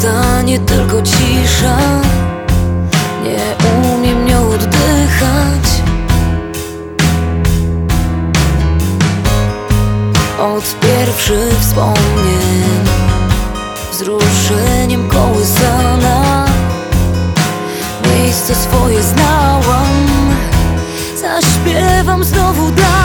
zostanie tylko cisza. Nie umiem nią oddychać. Od pierwszych wspomnień wzruszeniem kołysana. Miejsce swoje znałam, zaśpiewam znowu dla